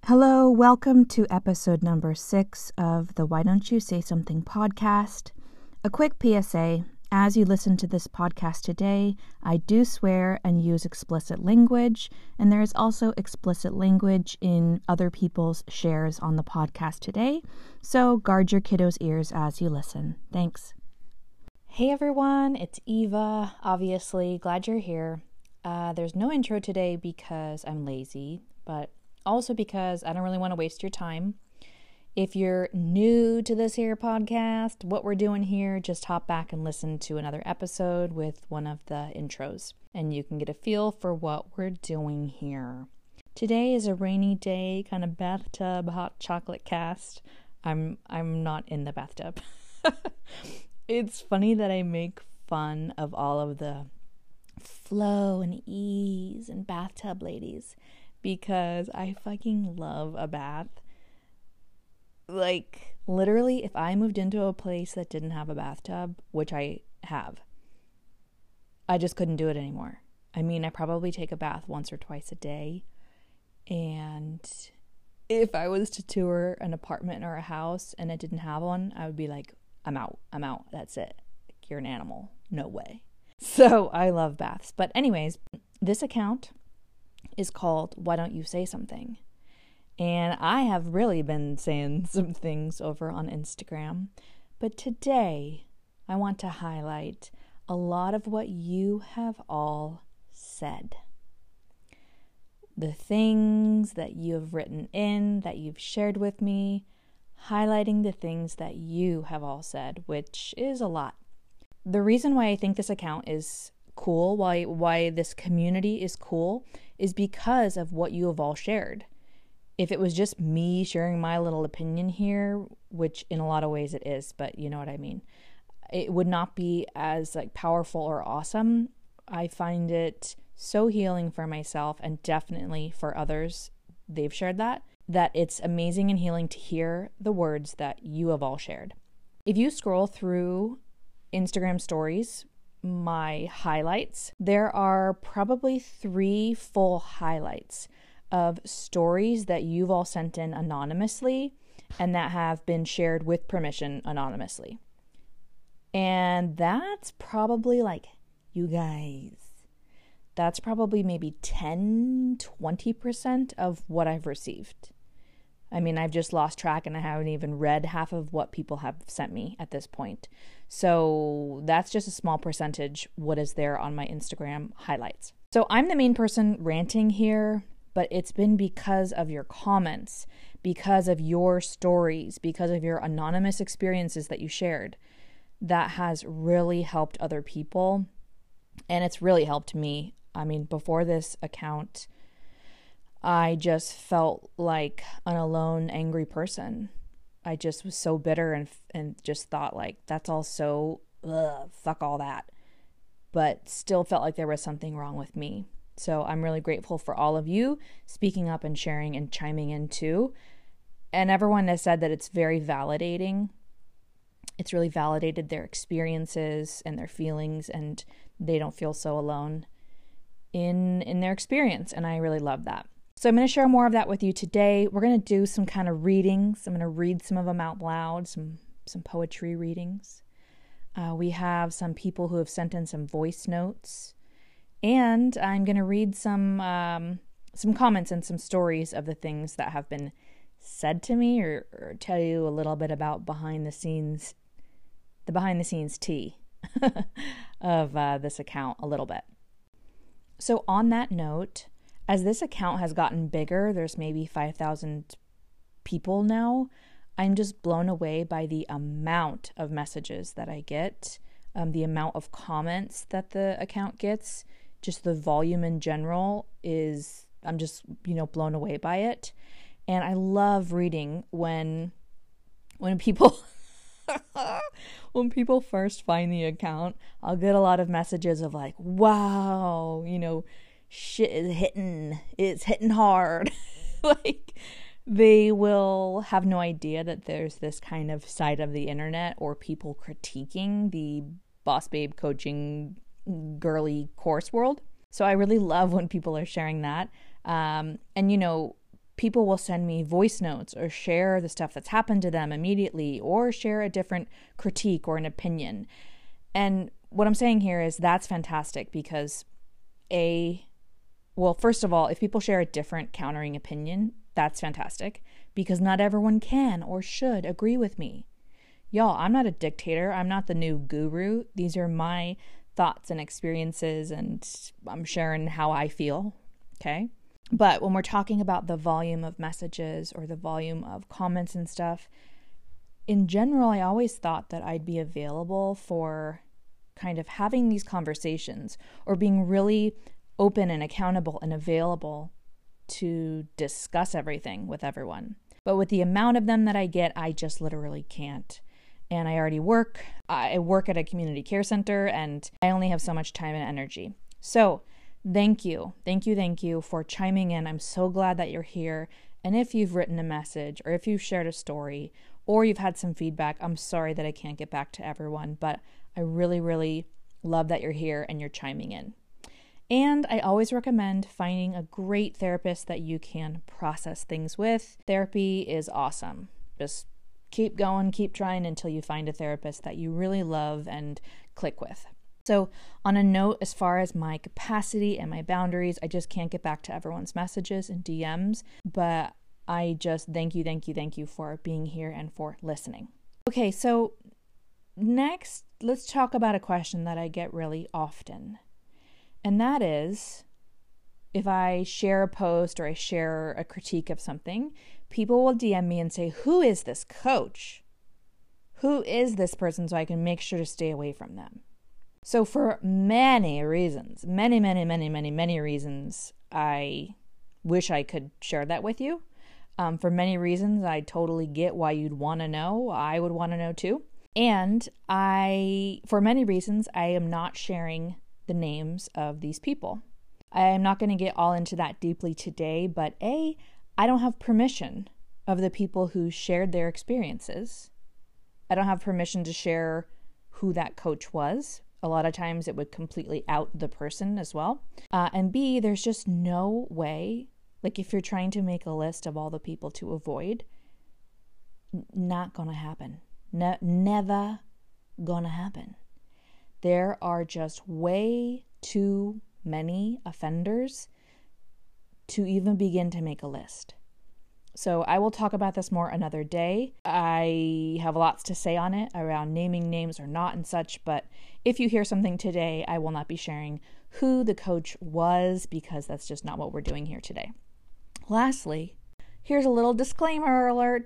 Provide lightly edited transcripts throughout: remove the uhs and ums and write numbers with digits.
Hello, welcome to episode number 6 of the Why Don't You Say Something podcast. A quick PSA, as you listen to this podcast today, I do swear and use explicit language, and there is also explicit language in other people's shares on the podcast today, so guard your kiddos' ears as you listen. Thanks. Hey everyone, it's Eva, obviously, glad you're here. There's no intro today because I'm lazy, but also because I don't really want to waste your time. If you're new to this here podcast, what we're doing here, just hop back and listen to another episode with one of the intros, and you can get a feel for what we're doing here. Today is a rainy day, kind of bathtub hot chocolate cast. I'm not in the bathtub. It's funny that I make fun of all of the flow and ease and bathtub ladies, because I fucking love a bath. Like, literally, if I moved into a place that didn't have a bathtub, which I have, I just couldn't do it anymore. I mean, I probably take a bath once or twice a day, and if I was to tour an apartment or a house and it didn't have one, I would be like, I'm out, that's it. You're an animal, no way. So I love baths. But anyways, this account is called Why Don't You Say Something? And I have really been saying some things over on Instagram, but today I want to highlight a lot of what you have all said. The things that you have written in, that you've shared with me, highlighting the things that you have all said, which is a lot. The reason why I think this account is cool, why this community is cool, is because of what you have all shared. If it was just me sharing my little opinion here, which in a lot of ways it is, but you know what I mean, it would not be as powerful or awesome. I find it so healing for myself, and definitely for others, they've shared that it's amazing and healing to hear the words that you have all shared. If you scroll through Instagram stories, my highlights, there are probably 3 full highlights of stories that you've all sent in anonymously and that have been shared with permission anonymously. And that's probably you guys, that's probably maybe 10-20% of what I've received. I mean, I've just lost track and I haven't even read half of what people have sent me at this point. So that's just a small percentage what is there on my Instagram highlights. So I'm the main person ranting here, but it's been because of your comments, because of your stories, because of your anonymous experiences that you shared. That has really helped other people, and it's really helped me. I mean, before this account, I just felt like an alone, angry person. I just was so bitter and just thought that's all so, fuck all that. But still felt like there was something wrong with me. So I'm really grateful for all of you speaking up and sharing and chiming in too. And everyone has said that it's very validating. It's really validated their experiences and their feelings, and they don't feel so alone in their experience. And I really love that. So I'm going to share more of that with you today. We're going to do some kind of readings. I'm going to read some of them out loud, some poetry readings. We have some people who have sent in some voice notes. And I'm going to read some comments and some stories of the things that have been said to me, or tell you a little bit about the behind the scenes tea of this account a little bit. So on that note, as this account has gotten bigger, there's maybe 5,000 people now, I'm just blown away by the amount of messages that I get, the amount of comments that the account gets, just the volume in general is, I'm just, blown away by it. And I love reading when people when people first find the account, I'll get a lot of messages of wow, shit is hitting. It's hitting hard. They will have no idea that there's this kind of side of the internet or people critiquing the boss babe coaching girly course world. So I really love when people are sharing that. And people will send me voice notes or share the stuff that's happened to them immediately, or share a different critique or an opinion. And what I'm saying here is that's fantastic because first of all, if people share a different countering opinion, that's fantastic because not everyone can or should agree with me. Y'all, I'm not a dictator. I'm not the new guru. These are my thoughts and experiences, and I'm sharing how I feel, okay? But when we're talking about the volume of messages or the volume of comments and stuff, in general, I always thought that I'd be available for kind of having these conversations or being really open and accountable and available to discuss everything with everyone. But with the amount of them that I get, I just literally can't. And I already work. I work at a community care center, and I only have so much time and energy. So thank you for chiming in. I'm so glad that you're here. And if you've written a message, or if you've shared a story, or you've had some feedback, I'm sorry that I can't get back to everyone, but I really, really love that you're here and you're chiming in. And I always recommend finding a great therapist that you can process things with. Therapy is awesome. Just keep going, keep trying until you find a therapist that you really love and click with. So on a note, as far as my capacity and my boundaries, I just can't get back to everyone's messages and DMs, but I just thank you for being here and for listening. Okay, so next, let's talk about a question that I get really often. And that is, if I share a post or I share a critique of something, people will DM me and say, who is this coach? Who is this person, so I can make sure to stay away from them? So for many reasons, many reasons, I wish I could share that with you. For many reasons, I totally get why you'd want to know. I would want to know too. And for many reasons, I am not sharing the names of these people. I am not going to get all into that deeply today, but I don't have permission of the people who shared their experiences. I don't have permission to share who that coach was. A lot of times it would completely out the person as well. And B, there's just no way, like if you're trying to make a list of all the people to avoid, not going to happen. Never going to happen. There are just way too many offenders to even begin to make a list. So I will talk about this more another day. I have lots to say on it around naming names or not and such, but if you hear something today, I will not be sharing who the coach was because that's just not what we're doing here today. Lastly, here's a little disclaimer alert.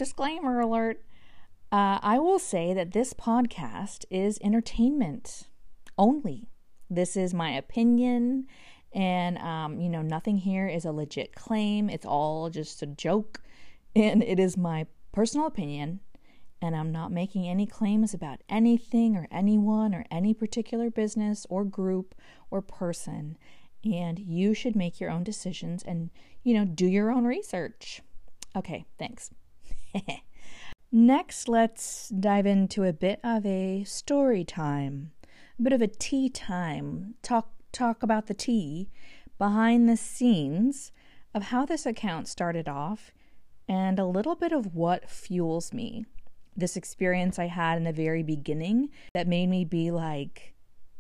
I will say that this podcast is entertainment only. This is my opinion, and nothing here is a legit claim. It's all just a joke, and it is my personal opinion, and I'm not making any claims about anything or anyone or any particular business or group or person, and you should make your own decisions and, do your own research. Okay, thanks. Next, let's dive into a bit of a story time. A bit of a tea time. Talk about the tea behind the scenes of how this account started off and a little bit of what fuels me. This experience I had in the very beginning that made me be like,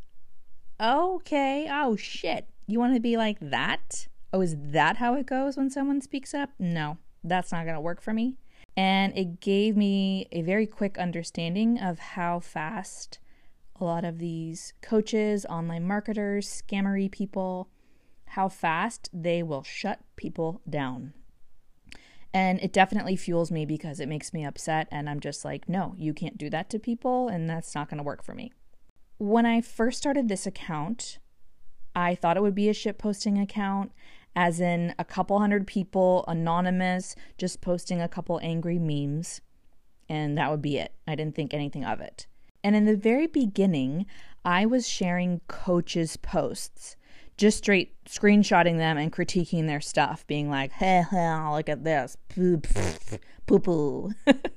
okay, oh shit, you want to be like that? Oh, is that how it goes when someone speaks up? No, that's not going to work for me. And it gave me a very quick understanding of how fast a lot of these coaches, online marketers, scammery people, how fast they will shut people down. And it definitely fuels me because it makes me upset and I'm just like, no, you can't do that to people and that's not going to work for me. When I first started this account, I thought it would be a shitposting account, as in a couple hundred people, anonymous, just posting a couple angry memes, and that would be it. I didn't think anything of it. And in the very beginning, I was sharing coaches' posts, just straight screenshotting them and critiquing their stuff, being like, hey, look at this, poo-poo.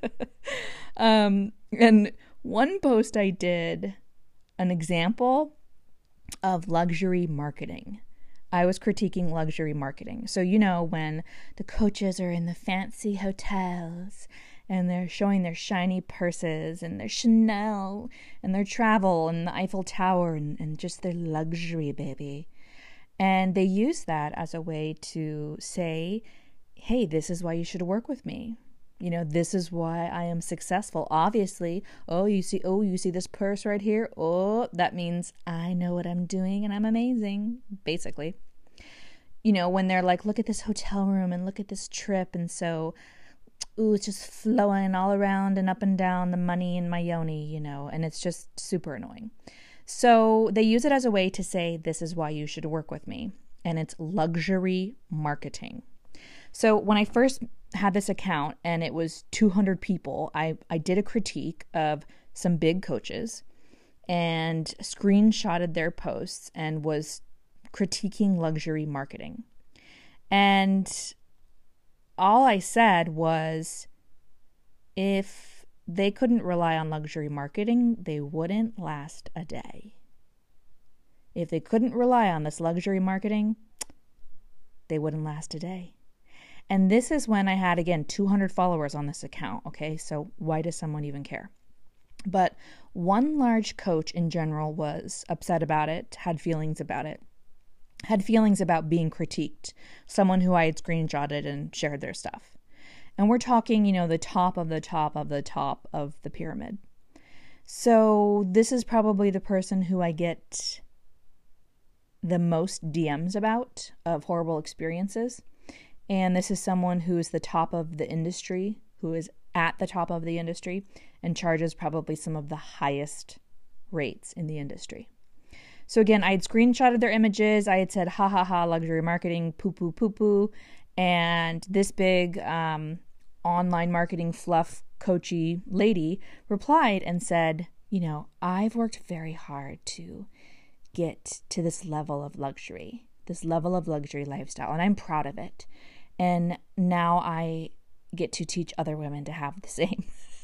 And one post I did an example of luxury marketing. I was critiquing luxury marketing. So, when the coaches are in the fancy hotels and they're showing their shiny purses and their Chanel and their travel and the Eiffel Tower and just their luxury, baby. And they use that as a way to say, hey, this is why you should work with me. This is why I am successful. Obviously, you see this purse right here? Oh, that means I know what I'm doing and I'm amazing, basically. When they're like, look at this hotel room and look at this trip. And so, it's just flowing all around and up and down the money in my yoni, and it's just super annoying. So they use it as a way to say, this is why you should work with me. And it's luxury marketing. So when I first had this account and it was 200 people, I did a critique of some big coaches and screenshotted their posts and was critiquing luxury marketing. And all I said was, if they couldn't rely on luxury marketing, they wouldn't last a day. If they couldn't rely on this luxury marketing, they wouldn't last a day. And this is when I had, again, 200 followers on this account, okay? So why does someone even care? But one large coach in general was upset about it, had feelings about it, had feelings about being critiqued, someone who I had screenshotted and shared their stuff. And we're talking, the top of the top of the top of the pyramid. So this is probably the person who I get the most DMs about of horrible experiences. And this is someone who is the top of the industry, who is at the top of the industry and charges probably some of the highest rates in the industry. So again, I had screenshotted their images. I had said, ha ha ha, luxury marketing, poo poo poo poo. And this big online marketing fluff coachy lady replied and said, I've worked very hard to get to this level of luxury lifestyle, and I'm proud of it. And now I get to teach other women to have the same.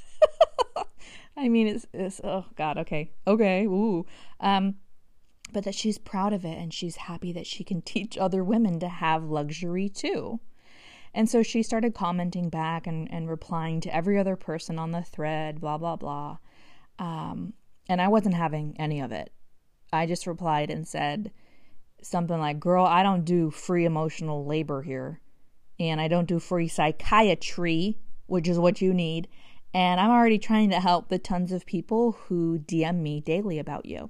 I mean, it's oh God, okay, ooh. But that she's proud of it and she's happy that she can teach other women to have luxury too. And so she started commenting back and replying to every other person on the thread, blah, blah, blah. And I wasn't having any of it. I just replied and said something like, girl, I don't do free emotional labor here. And I don't do free psychiatry, which is what you need. And I'm already trying to help the tons of people who DM me daily about you.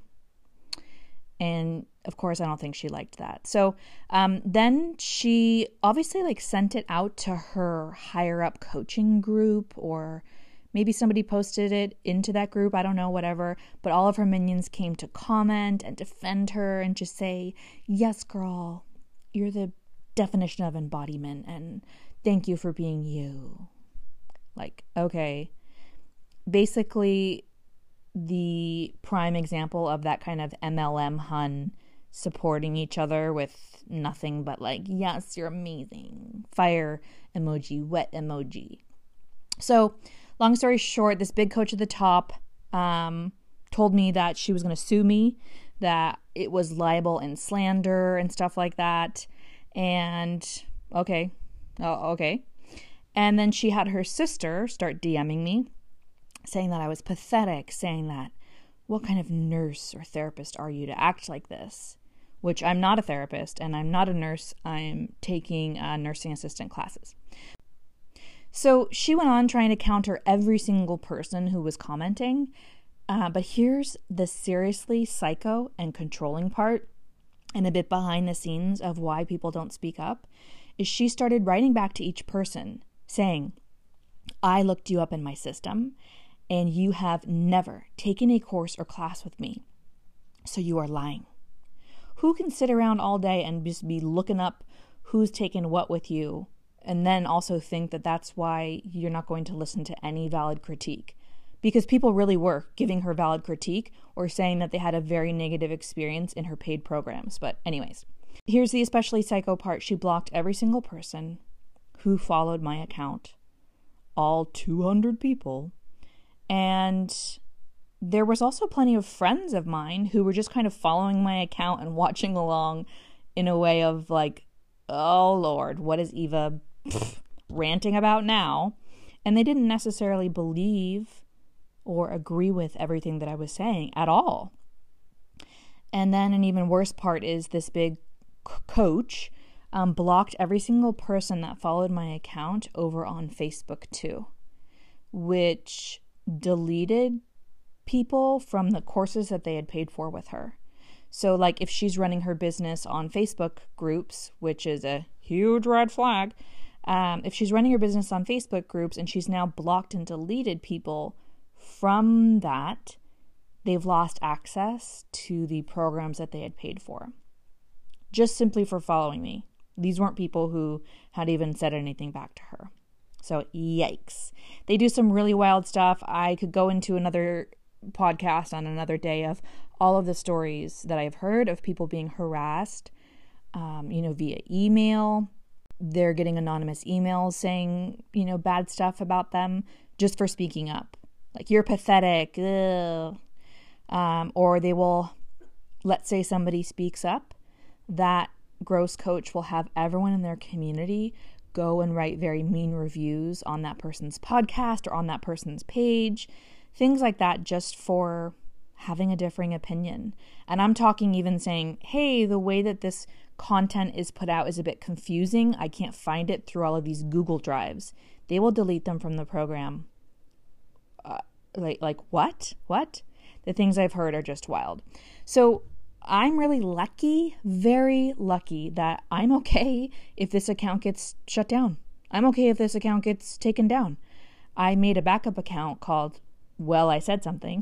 And of course, I don't think she liked that. So then she obviously sent it out to her higher up coaching group, or maybe somebody posted it into that group. I don't know, whatever. But all of her minions came to comment and defend her and just say, yes, girl, you're the definition of embodiment and thank you for being you. Okay. Basically, the prime example of that kind of MLM hun supporting each other with nothing but yes, you're amazing, fire emoji, wet emoji. So long story short, this big coach at the top told me that she was going to sue me, that it was libel and slander and stuff like that. And okay. And then she had her sister start DMing me, saying that I was pathetic, saying that, what kind of nurse or therapist are you to act like this? Which I'm not a therapist and I'm not a nurse. I'm taking nursing assistant classes. So she went on trying to counter every single person who was commenting. But here's the seriously psycho and controlling part, and a bit behind the scenes of why people don't speak up, is she started writing back to each person saying, I looked you up in my system and you have never taken a course or class with me, so you are lying. Who can sit around all day and just be looking up who's taken what with you and then also think that that's why you're not going to listen to any valid critique? Because people really were giving her valid critique or saying that they had a very negative experience in her paid programs. But anyways, here's the especially psycho part. She blocked every single person who followed my account, all 200 people. And there was also plenty of friends of mine who were just kind of following my account and watching along in a way of like, oh Lord, what is Eva ranting about now? And they didn't necessarily believe or agree with everything that I was saying at all. And then an even worse part is this big coach blocked every single person that followed my account over on Facebook too, which deleted people from the courses that they had paid for with her. So like if she's running her business on Facebook groups, which is a huge red flag, if she's running her business on Facebook groups and she's now blocked and deleted people from that, they've lost access to the programs that they had paid for, just simply for following me. These weren't people who had even said anything back to her. So yikes. They do some really wild stuff. I could go into another podcast on another day of all of the stories that I've heard of people being harassed, via email. They're getting anonymous emails saying, bad stuff about them just for speaking up. Like, you're pathetic. Ugh. Or they will, let's say somebody speaks up, that gross coach will have everyone in their community go and write very mean reviews on that person's podcast or on that person's page, things like that, just for having a differing opinion. And I'm talking even saying, hey, the way that this content is put out is a bit confusing. I can't find it through all of these Google Drives. They will delete them from the program. Like what? What? The things I've heard are just wild. So I'm really lucky, very lucky, that I'm okay if this account gets shut down. I'm okay if this account gets taken down. I made a backup account called Well, I Said Something.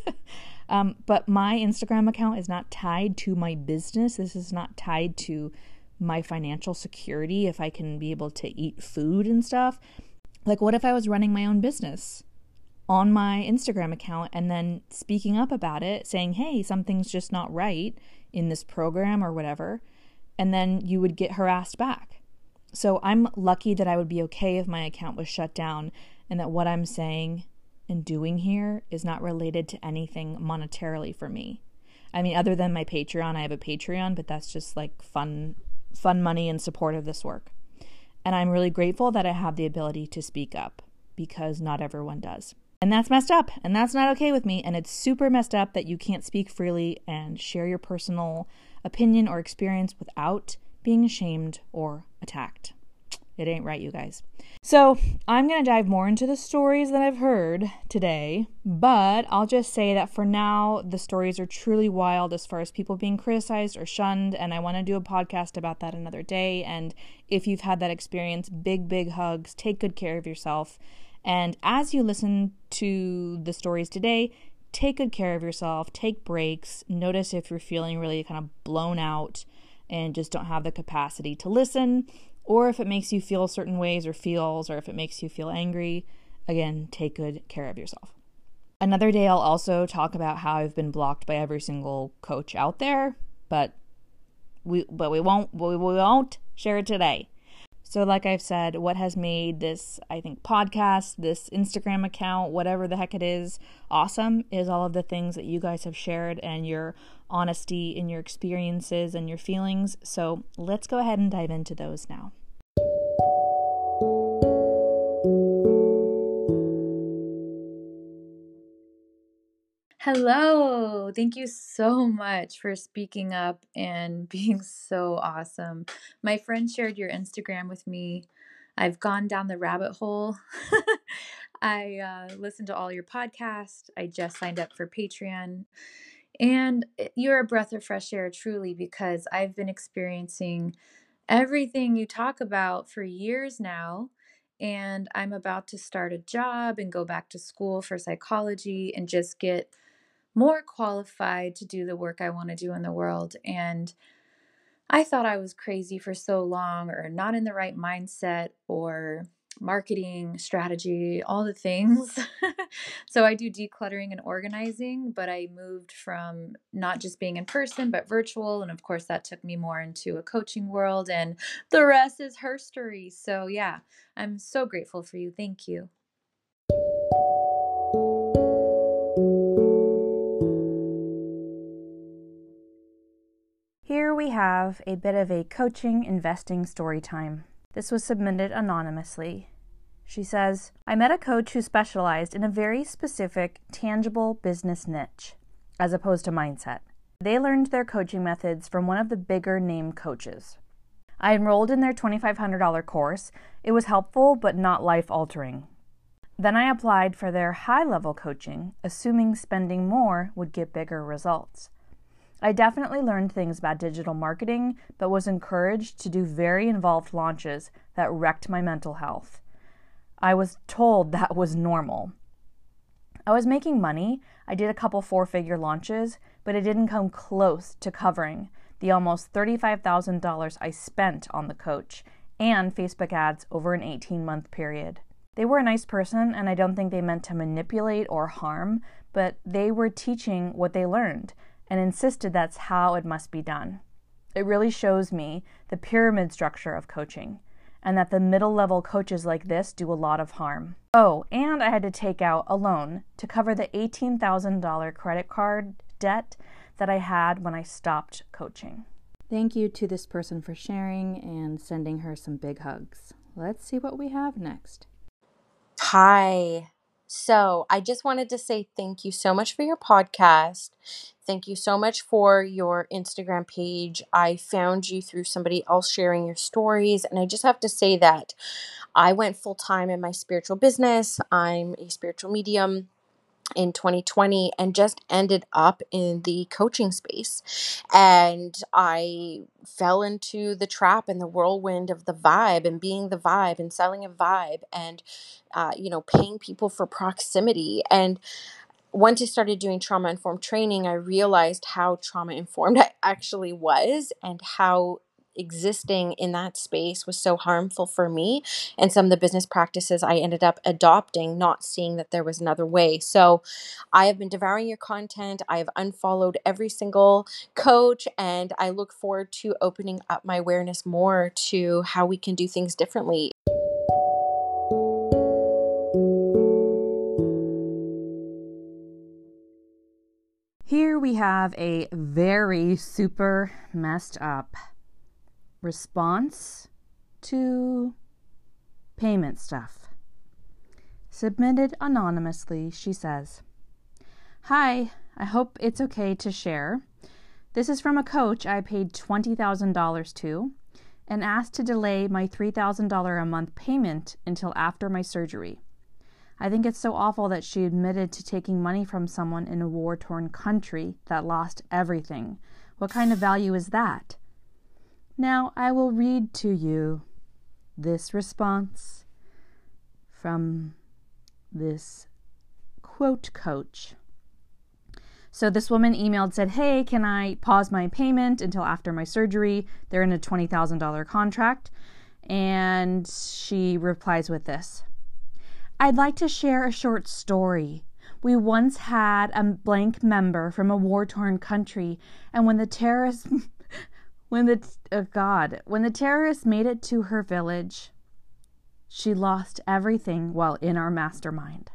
But my Instagram account is not tied to my business. This is not tied to my financial security, if I can be able to eat food and stuff. Like, what if I was running my own business on my Instagram account and then speaking up about it, saying, hey, something's just not right in this program or whatever, and then you would get harassed back. So I'm lucky that I would be okay if my account was shut down and that what I'm saying and doing here is not related to anything monetarily for me. I mean, other than my Patreon, I have a Patreon, but that's just like fun money in support of this work. And I'm really grateful that I have the ability to speak up, because not everyone does. And that's messed up, and that's not okay with me, and it's super messed up that you can't speak freely and share your personal opinion or experience without being ashamed or attacked. It ain't right, you guys. So I'm going to dive more into the stories that I've heard today, but I'll just say that for now, the stories are truly wild as far as people being criticized or shunned, and I want to do a podcast about that another day. And if you've had that experience, big, big hugs, take good care of yourself. And as you listen to the stories today, take good care of yourself, take breaks, notice if you're feeling really kind of blown out and just don't have the capacity to listen, or if it makes you feel certain ways or feels, or if it makes you feel angry. Again, take good care of yourself. Another day I'll also talk about how I've been blocked by every single coach out there, but we won't share it today. So like I've said, what has made this, I think, podcast, this Instagram account, whatever the heck it is, awesome is all of the things that you guys have shared and your honesty in your experiences and your feelings. So let's go ahead and dive into those now. Hello. Thank you so much for speaking up and being so awesome. My friend shared your Instagram with me. I've gone down the rabbit hole. I listened to all your podcasts. I just signed up for Patreon. And you're a breath of fresh air, truly, because I've been experiencing everything you talk about for years now. And I'm about to start a job and go back to school for psychology and just get more qualified to do the work I want to do in the world. And I thought I was crazy for so long, or not in the right mindset, or marketing strategy, all the things. So I do decluttering and organizing, but I moved from not just being in person, but virtual. And of course, that took me more into a coaching world, and the rest is herstory. So yeah, I'm so grateful for you. Thank you. Here we have a bit of a coaching investing story time. This was submitted anonymously. She says, I met a coach who specialized in a very specific, tangible business niche, as opposed to mindset. They learned their coaching methods from one of the bigger name coaches. I enrolled in their $2,500 course. It was helpful, but not life-altering. Then I applied for their high-level coaching, assuming spending more would get bigger results. I definitely learned things about digital marketing, but was encouraged to do very involved launches that wrecked my mental health. I was told that was normal. I was making money. I did a couple 4-figure launches, but it didn't come close to covering the almost $35,000 I spent on the coach and Facebook ads over an 18-month period. They were a nice person, and I don't think they meant to manipulate or harm, but they were teaching what they learned and insisted that's how it must be done. It really shows me the pyramid structure of coaching, and that the middle-level coaches like this do a lot of harm. Oh, and I had to take out a loan to cover the $18,000 credit card debt that I had when I stopped coaching. Thank you to this person for sharing and sending her some big hugs. Let's see what we have next. Hi. So I just wanted to say thank you so much for your podcast. Thank you so much for your Instagram page. I found you through somebody else sharing your stories. And I just have to say that I went full time in my spiritual business. I'm a spiritual medium in 2020 and just ended up in the coaching space. And I fell into the trap and the whirlwind of the vibe and being the vibe and selling a vibe and, paying people for proximity. And once I started doing trauma-informed training, I realized how trauma-informed I actually was and how existing in that space was so harmful for me and some of the business practices I ended up adopting, not seeing that there was another way. So I have been devouring your content. I have unfollowed every single coach, and I look forward to opening up my awareness more to how we can do things differently. Here we have a very super messed up response to payment stuff. Submitted anonymously, she says, Hi, I hope it's okay to share. This is from a coach I paid $20,000 to and asked to delay my $3,000 a month payment until after my surgery. I think it's so awful that she admitted to taking money from someone in a war-torn country that lost everything. What kind of value is that? Now I will read to you this response from this quote coach. So this woman emailed, said, hey, can I pause my payment until after my surgery? They're in a $20,000 contract. And she replies with this. I'd like to share a short story. We once had a blank member from a war-torn country, and when the terrorists made it to her village, she lost everything while in our mastermind.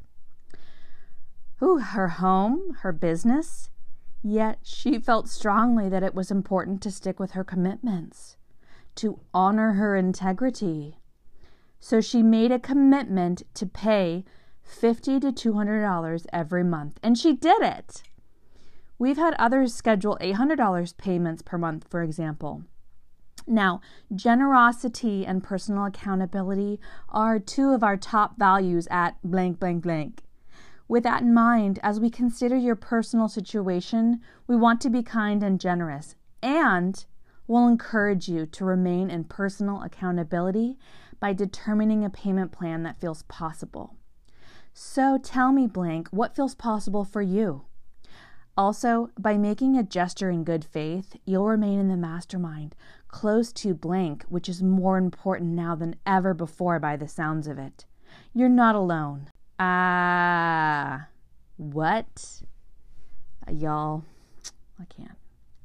Her home, her business, yet she felt strongly that it was important to stick with her commitments, to honor her integrity. So she made a commitment to pay $50 to $200 every month, and she did it. We've had others schedule $800 payments per month, for example. Now, generosity and personal accountability are two of our top values at blank, blank, blank. With that in mind, as we consider your personal situation, we want to be kind and generous, and we'll encourage you to remain in personal accountability by determining a payment plan that feels possible. So tell me, blank, what feels possible for you? Also, by making a gesture in good faith, you'll remain in the mastermind, close to blank, which is more important now than ever before by the sounds of it. You're not alone. What? Y'all, I can't.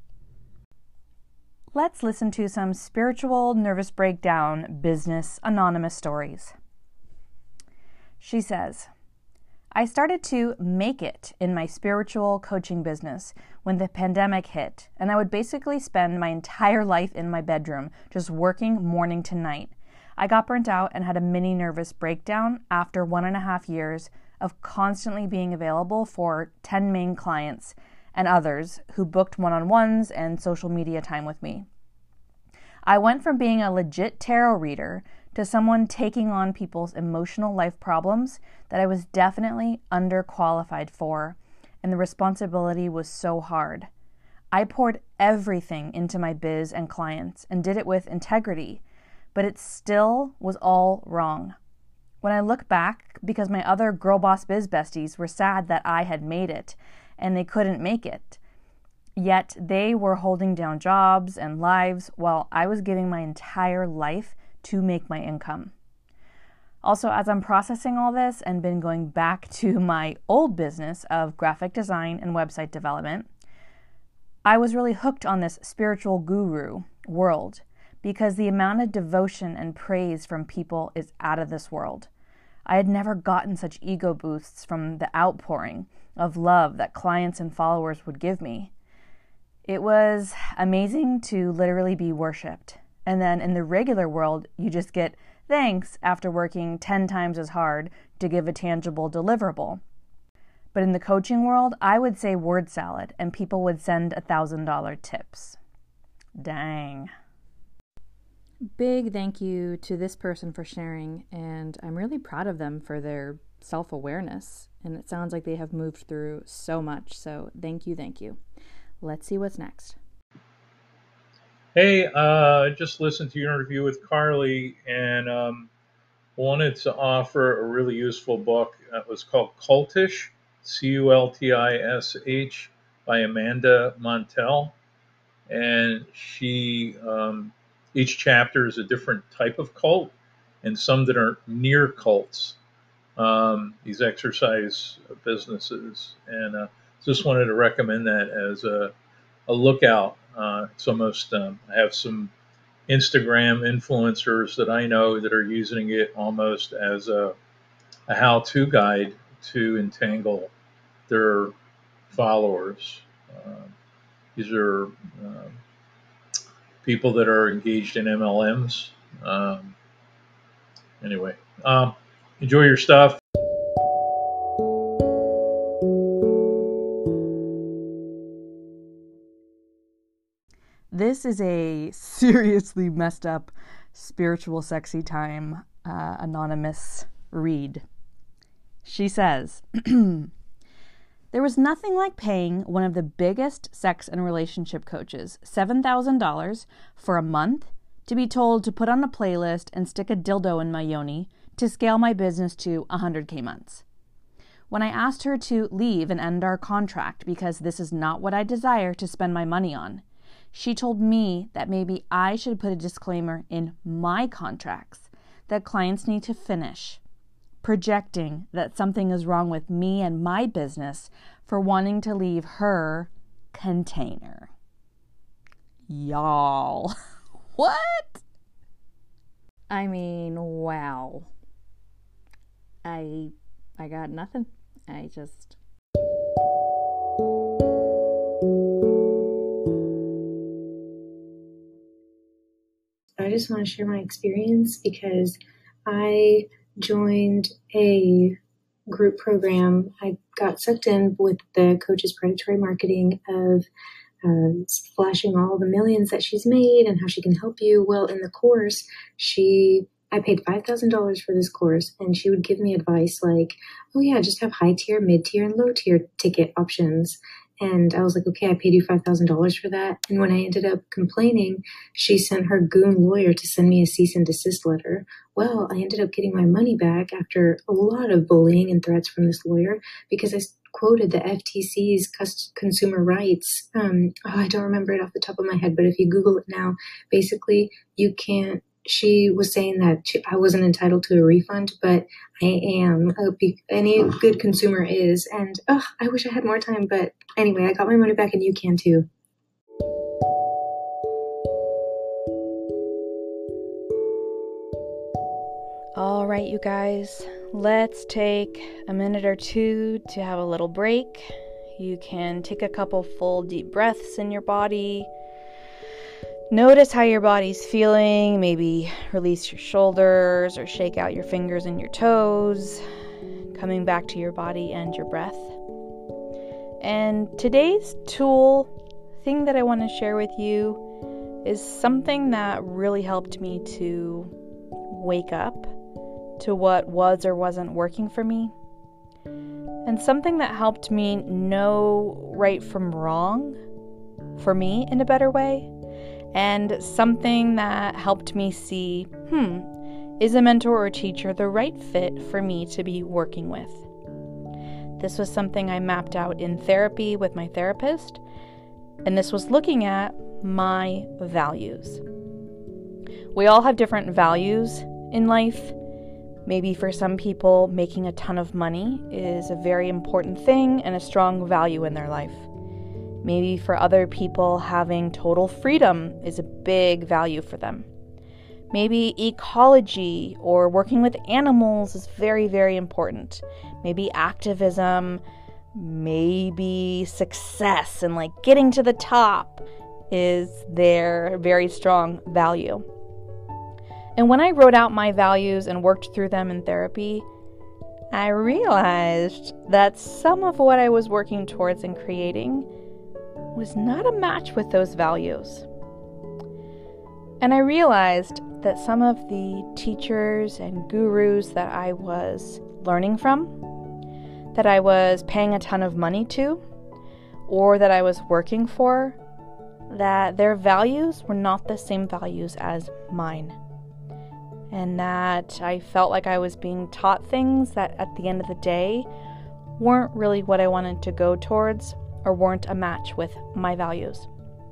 Let's listen to some spiritual nervous breakdown business anonymous stories. She says, I started to make it in my spiritual coaching business when the pandemic hit, and I would basically spend my entire life in my bedroom just working morning to night. I got burnt out and had a mini nervous breakdown after 1.5 years of constantly being available for 10 main clients and others who booked one-on-ones and social media time with me. I went from being a legit tarot reader to someone taking on people's emotional life problems that I was definitely underqualified for, and the responsibility was so hard. I poured everything into my biz and clients and did it with integrity, but it still was all wrong. When I look back, because my other Girl Boss Biz besties were sad that I had made it and they couldn't make it, yet they were holding down jobs and lives while I was giving my entire life to make my income. Also, as I'm processing all this and been going back to my old business of graphic design and website development, I was really hooked on this spiritual guru world because the amount of devotion and praise from people is out of this world. I had never gotten such ego boosts from the outpouring of love that clients and followers would give me. It was amazing to literally be worshipped. And then in the regular world, you just get thanks after working 10 times as hard to give a tangible deliverable. But in the coaching world, I would say word salad and people would send $1,000 tips. Dang. Big thank you to this person for sharing, and I'm really proud of them for their self-awareness. And it sounds like they have moved through so much, so thank you, thank you. Let's see what's next. Hey, just listened to your interview with Carly and wanted to offer a really useful book. It was called Cultish, Cultish, by Amanda Montell. And she, each chapter is a different type of cult, and some that are near cults, these exercise businesses. And just wanted to recommend that as a lookout. It's almost, I have some Instagram influencers that I know that are using it almost as a how-to guide to entangle their followers. These are people that are engaged in MLMs. Anyway, enjoy your stuff. This is a seriously messed up spiritual sexy time anonymous read. She says, there was nothing like paying one of the biggest sex and relationship coaches $7,000 for a month to be told to put on a playlist and stick a dildo in my yoni to scale my business to 100K months. When I asked her to leave and end our contract because this is not what I desire to spend my money on, she told me that maybe I should put a disclaimer in my contracts that clients need to finish, projecting that something is wrong with me and my business for wanting to leave her container. Y'all. What? I mean, wow. I got nothing. I just want to share my experience because I joined a group program. I got sucked in with the coach's predatory marketing of flashing all the millions that she's made and how she can help you. Well, in the course, I paid $5,000 for this course, and she would give me advice like, oh yeah, just have high tier, mid tier, and low tier ticket options. And I was like, okay, I paid you $5,000 for that. And when I ended up complaining, she sent her goon lawyer to send me a cease and desist letter. Well, I ended up getting my money back after a lot of bullying and threats from this lawyer because I quoted the FTC's consumer rights. I don't remember it off the top of my head, but if you Google it now, basically you can't. She was saying that I wasn't entitled to a refund, but I am. Any good consumer is. And I wish I had more time. But anyway, I got my money back and you can too. All right, you guys, let's take a minute or two to have a little break. You can take a couple full deep breaths in your body. Notice how your body's feeling. Maybe release your shoulders or shake out your fingers and your toes, coming back to your body and your breath. And today's thing that I want to share with you is something that really helped me to wake up to what was or wasn't working for me, and something that helped me know right from wrong for me in a better way, and something that helped me see, is a mentor or teacher the right fit for me to be working with? This was something I mapped out in therapy with my therapist, and this was looking at my values. We all have different values in life. Maybe for some people, making a ton of money is a very important thing and a strong value in their life. Maybe for other people, having total freedom is a big value for them. Maybe ecology or working with animals is very, very important. Maybe activism, maybe success and like getting to the top is their very strong value. And when I wrote out my values and worked through them in therapy, I realized that some of what I was working towards and creating was not a match with those values. And I realized that some of the teachers and gurus that I was learning from, that I was paying a ton of money to, or that I was working for, that their values were not the same values as mine. And that I felt like I was being taught things that at the end of the day weren't really what I wanted to go towards or weren't a match with my values.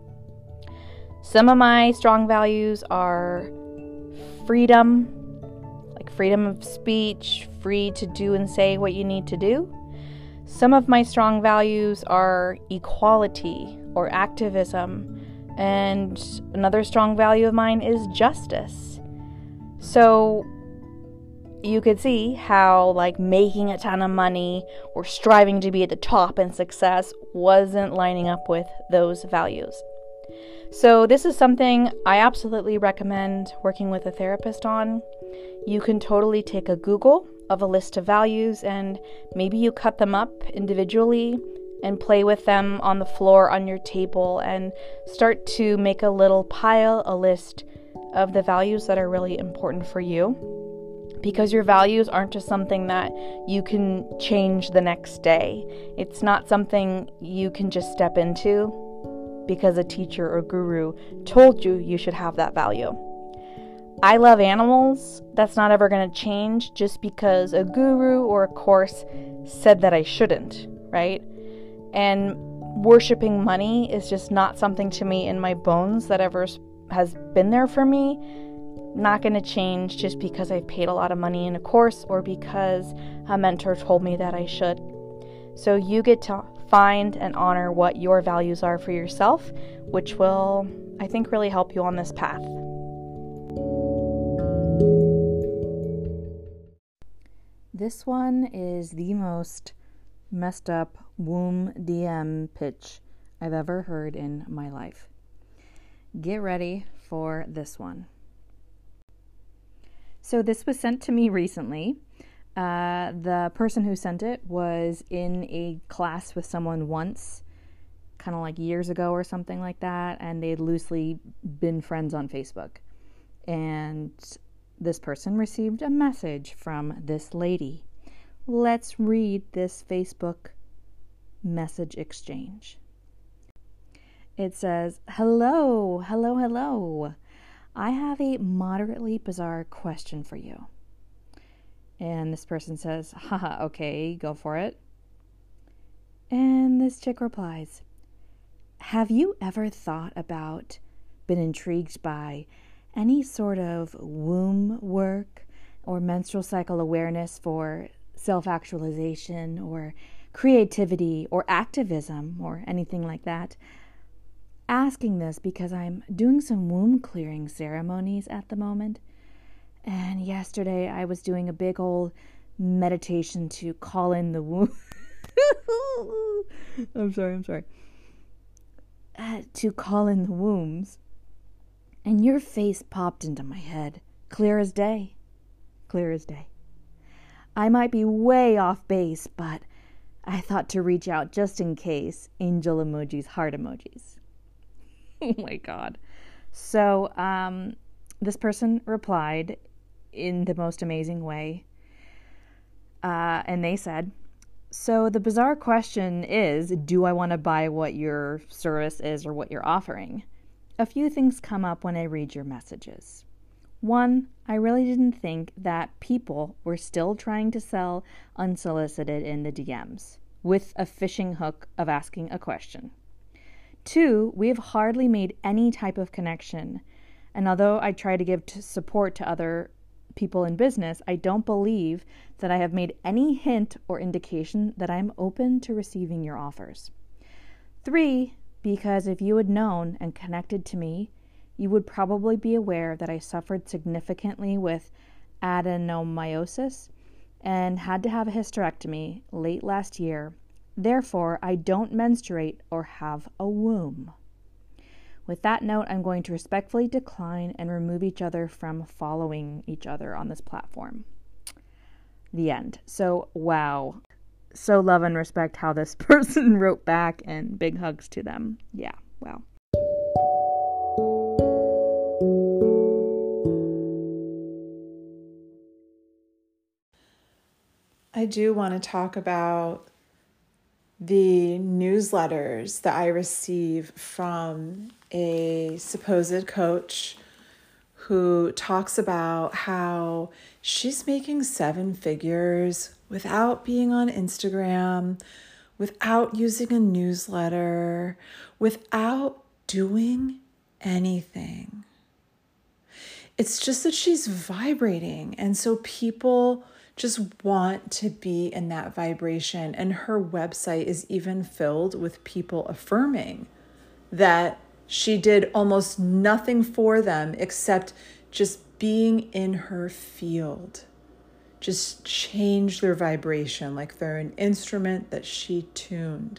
Some of my strong values are freedom, like freedom of speech, free to do and say what you need to do. Some of my strong values are equality or activism, and another strong value of mine is justice. So you could see how like making a ton of money or striving to be at the top in success wasn't lining up with those values. So this is something I absolutely recommend working with a therapist on. You can totally take a Google of a list of values and maybe you cut them up individually and play with them on the floor on your table and start to make a little pile, a list of the values that are really important for you, because your values aren't just something that you can change the next day. It's not something you can just step into because a teacher or guru told you should have that value. I love animals. That's not ever going to change just because a guru or a course said that I shouldn't, right? And worshiping money is just not something to me in my bones that ever has been there for me. Not going to change just because I've paid a lot of money in a course or because a mentor told me that I should. So you get to find and honor what your values are for yourself, which will, I think, really help you on this path. This one is the most messed up womb DM pitch I've ever heard in my life. Get ready for this one. So this was sent to me recently. The person who sent it was in a class with someone once, kind of like years ago or something like that, and they'd loosely been friends on Facebook. And this person received a message from this lady. Let's read this Facebook message exchange. It says, hello. I have a moderately bizarre question for you. And this person says, haha, okay, go for it. And this chick replies, have you ever thought about, been intrigued by any sort of womb work or menstrual cycle awareness for self-actualization or creativity or activism or anything like that? Asking this because I'm doing some womb clearing ceremonies at the moment, And yesterday I was doing a big old meditation to call in the womb. I'm sorry. To call in the wombs. And your face popped into my head. Clear as day. Clear as day. I might be way off base, but I thought to reach out just in case. Angel emojis, heart emojis. Oh my God. So, this person replied in the most amazing way. And they said, so the bizarre question is, do I want to buy what your service is or what you're offering? A few things come up when I read your messages. One, I really didn't think that people were still trying to sell unsolicited in the DMs, with a fishing hook of asking a question. Two, we have hardly made any type of connection, and although I try to give support to other people in business, I don't believe that I have made any hint or indication that I'm open to receiving your offers. Three, because if you had known and connected to me, you would probably be aware that I suffered significantly with adenomyosis and had to have a hysterectomy late last year. Therefore, I don't menstruate or have a womb. With that note, I'm going to respectfully decline and remove each other from following each other on this platform. The end. So, wow. So love and respect how this person wrote back, and big hugs to them. Yeah, wow. I do want to talk about the newsletters that I receive from a supposed coach who talks about how she's making 7 figures without being on Instagram, without using a newsletter, without doing anything. It's just that she's vibrating, and so people just want to be in that vibration. And her website is even filled with people affirming that she did almost nothing for them except just being in her field. Just change their vibration like they're an instrument that she tuned.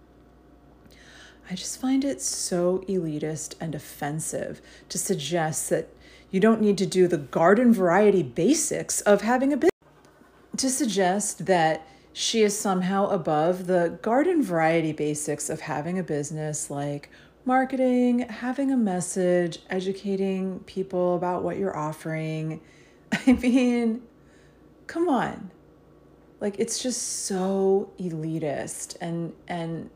I just find it so elitist and offensive to suggest that you don't need to do the garden variety basics of having a business. To suggest that she is somehow above the garden variety basics of having a business, like marketing, having a message, educating people about what you're offering. I mean, come on. Like, it's just so elitist. And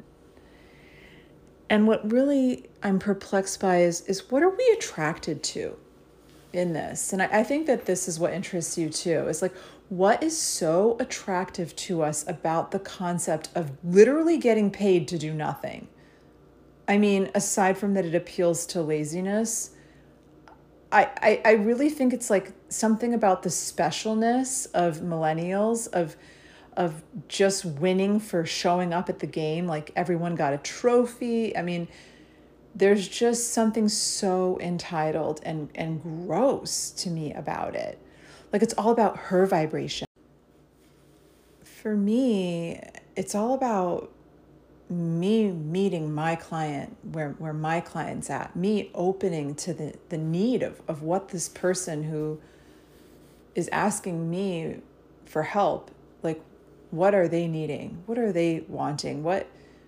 what really I'm perplexed by is what are we attracted to in this? And I think that this is what interests you too. It's like, what is so attractive to us about the concept of literally getting paid to do nothing? I mean, aside from that it appeals to laziness, I really think it's like something about the specialness of millennials, of just winning for showing up at the game, like everyone got a trophy. I mean, there's just something so entitled and gross to me about it. Like, it's all about her vibration. For me, it's all about me meeting my client where my client's at, me opening to the need of what this person who is asking me for help, like, what are they needing? What are they wanting? What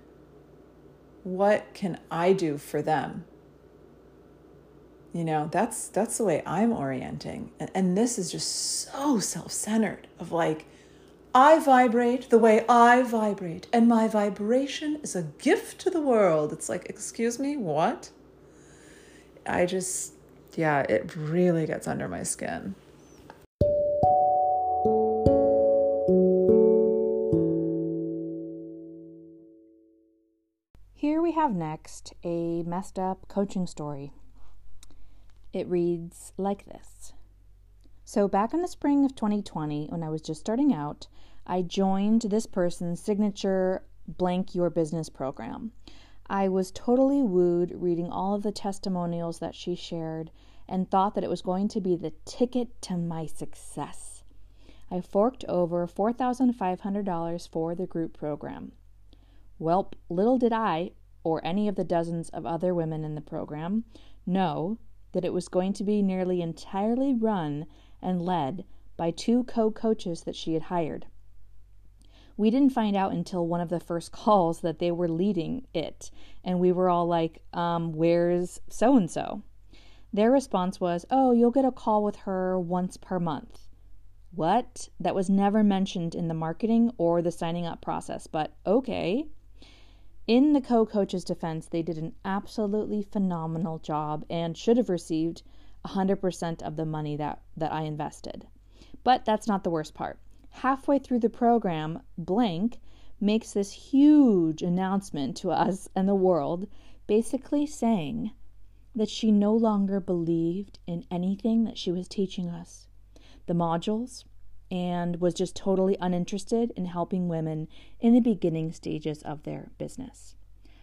can I do for them? You know, that's the way I'm orienting. And this is just so self-centered of like, I vibrate the way I vibrate, and my vibration is a gift to the world. It's like, excuse me, what? It really gets under my skin. Here we have next a messed up coaching story. It reads like this. So back in the spring of 2020, when I was just starting out, I joined this person's signature Blank Your Business program. I was totally wooed reading all of the testimonials that she shared, and thought that it was going to be the ticket to my success. I forked over $4,500 for the group program. Welp, little did I, or any of the dozens of other women in the program, know that it was going to be nearly entirely run and led by 2 co-coaches that she had hired. We didn't find out until one of the first calls that they were leading it, and we were all like, where's so-and-so? Their response was, oh, you'll get a call with her once per month. What? That was never mentioned in the marketing or the signing up process, but okay. In the co-coach's defense, they did an absolutely phenomenal job and should have received 100% of the money that I invested. But that's not the worst part. Halfway through the program, blank makes this huge announcement to us and the world, basically saying that she no longer believed in anything that she was teaching us, the modules, and was just totally uninterested in helping women in the beginning stages of their business.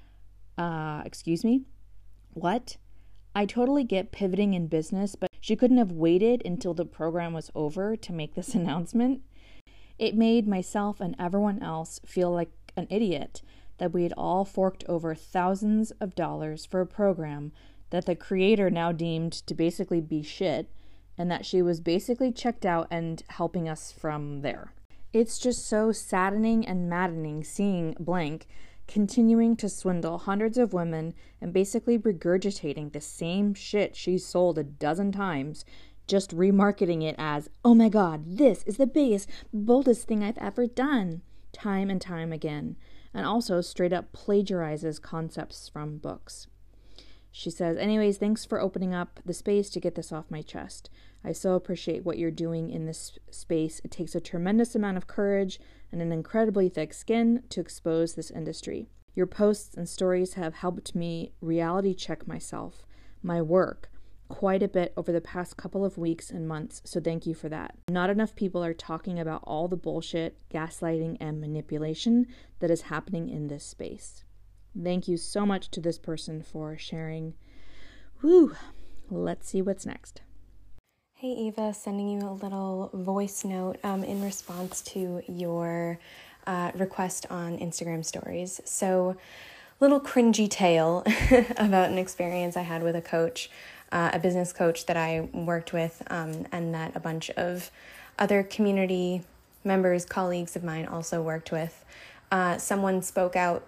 Excuse me? What? I totally get pivoting in business, but she couldn't have waited until the program was over to make this announcement. It made myself and everyone else feel like an idiot that we had all forked over thousands of dollars for a program that the creator now deemed to basically be shit, and that she was basically checked out and helping us from there. It's just so saddening and maddening seeing blank continuing to swindle hundreds of women and basically regurgitating the same shit she's sold a dozen times, just remarketing it as, oh my god, this is the biggest, boldest thing I've ever done, time and time again, and also straight up plagiarizes concepts from books. She says, anyways, thanks for opening up the space to get this off my chest. I so appreciate what you're doing in this space. It takes a tremendous amount of courage and an incredibly thick skin to expose this industry. Your posts and stories have helped me reality check myself, my work, quite a bit over the past couple of weeks and months, so thank you for that. Not enough people are talking about all the bullshit, gaslighting, and manipulation that is happening in this space. Thank you so much to this person for sharing. Woo! Let's see what's next. Hey Eva, sending you a little voice note in response to your request on Instagram stories. So, little cringy tale about an experience I had with a coach, a business coach that I worked with, and that a bunch of other community members, colleagues of mine also worked with. Someone spoke out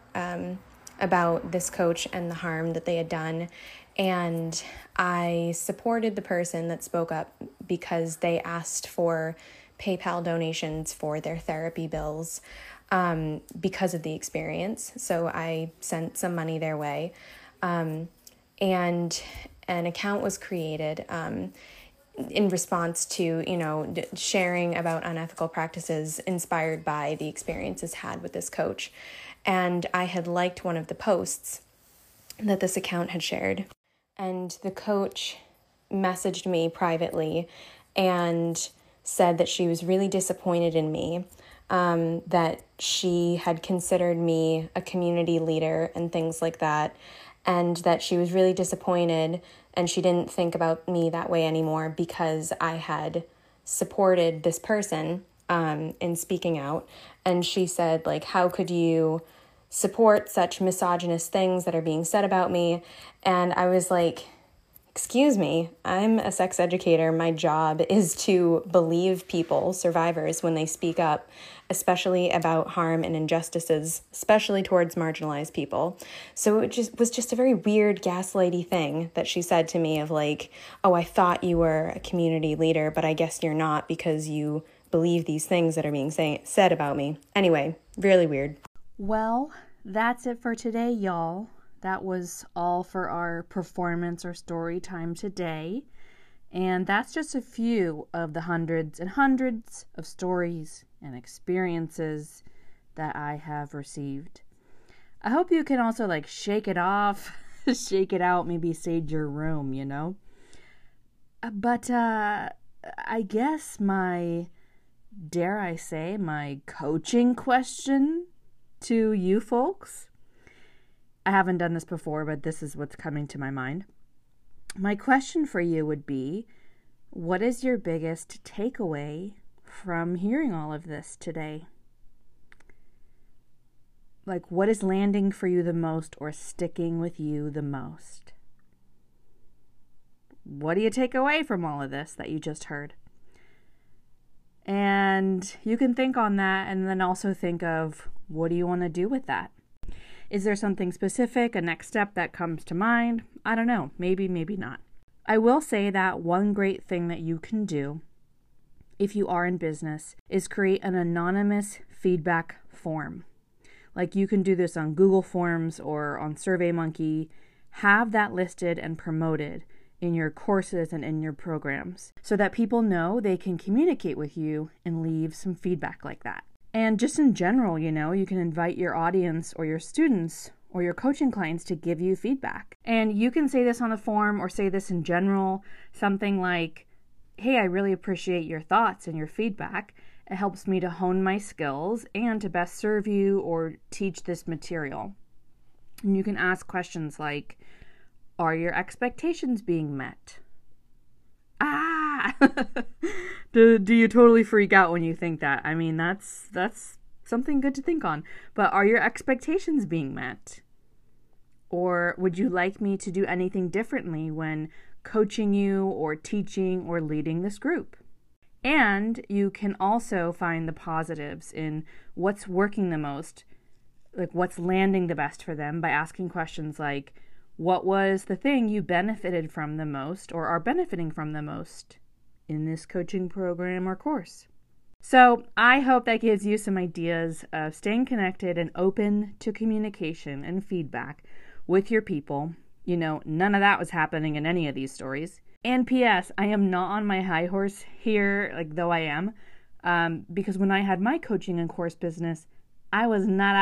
about this coach and the harm that they had done, and I supported the person that spoke up because they asked for PayPal donations for their therapy bills because of the experience. So I sent some money their way, and an account was created in response to, sharing about unethical practices inspired by the experiences had with this coach. And I had liked one of the posts that this account had shared. And the coach messaged me privately and said that she was really disappointed in me, that she had considered me a community leader and things like that, and that she was really disappointed and she didn't think about me that way anymore because I had supported this person in speaking out. And she said, how could you support such misogynist things that are being said about me? And I was like, excuse me, I'm a sex educator. My job is to believe people, survivors, when they speak up, especially about harm and injustices, especially towards marginalized people. So it was just a very weird gaslighty thing that she said to me of oh, I thought you were a community leader, but I guess you're not because you believe these things that are being said about me. Anyway, really weird. Well, that's it for today, y'all. That was all for our performance or story time today. And that's just a few of the hundreds and hundreds of stories and experiences that I have received. I hope you can also shake it off, shake it out, maybe sage your room, But I guess my coaching question to you folks, I haven't done this before, but this is what's coming to my mind. my question for you would be, what is your biggest takeaway from hearing all of this today? Like, what is landing for you the most or sticking with you the most? What do you take away from all of this that you just heard? And you can think on that and then also think of, what do you want to do with that? Is there something specific, a next step that comes to mind? I don't know. Maybe, maybe not. I will say that one great thing that you can do if you are in business is create an anonymous feedback form. Like, you can do this on Google Forms or on SurveyMonkey. Have that listed and promoted in your courses and in your programs so that people know they can communicate with you and leave some feedback like that. And just in general, you can invite your audience or your students or your coaching clients to give you feedback. And you can say this on the form or say this in general, something like, hey, I really appreciate your thoughts and your feedback. It helps me to hone my skills and to best serve you or teach this material. And you can ask questions like, are your expectations being met? Do you totally freak out when you think that? I mean, that's something good to think on. But are your expectations being met? Or would you like me to do anything differently when coaching you or teaching or leading this group? And you can also find the positives in what's working the most, like what's landing the best for them by asking questions like, what was the thing you benefited from the most or are benefiting from the most in this coaching program or course? So I hope that gives you some ideas of staying connected and open to communication and feedback with your people. None of that was happening in any of these stories. And P.S., I am not on my high horse here, though I am, because when I had my coaching and course business, I was not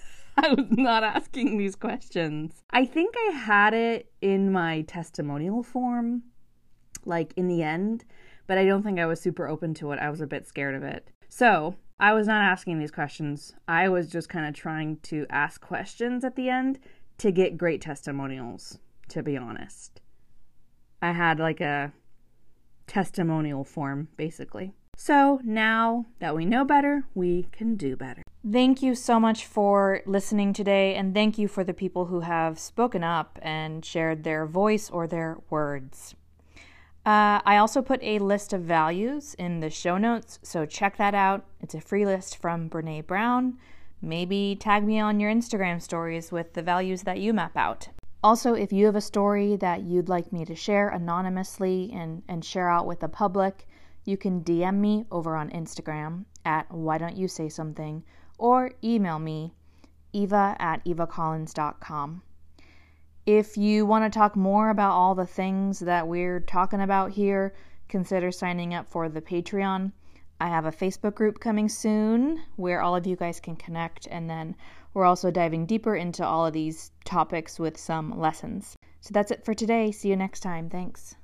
asking these questions. I think I had it in my testimonial form, in the end, but I don't think I was super open to it. I was a bit scared of it. So I was not asking these questions. I was just kind of trying to ask questions at the end to get great testimonials, to be honest. I had a testimonial form, basically. So now that we know better, we can do better. Thank you so much for listening today, and thank you for the people who have spoken up and shared their voice or their words. I also put a list of values in the show notes, so check that out. It's a free list from Brene Brown. Maybe tag me on your Instagram stories with the values that you map out. Also, if you have a story that you'd like me to share anonymously and share out with the public, you can DM me over on Instagram at Why Don't You Say Something, or email me, eva@evacollins.com. If you want to talk more about all the things that we're talking about here, consider signing up for the Patreon. I have a Facebook group coming soon where all of you guys can connect, and then we're also diving deeper into all of these topics with some lessons. So that's it for today. See you next time. Thanks.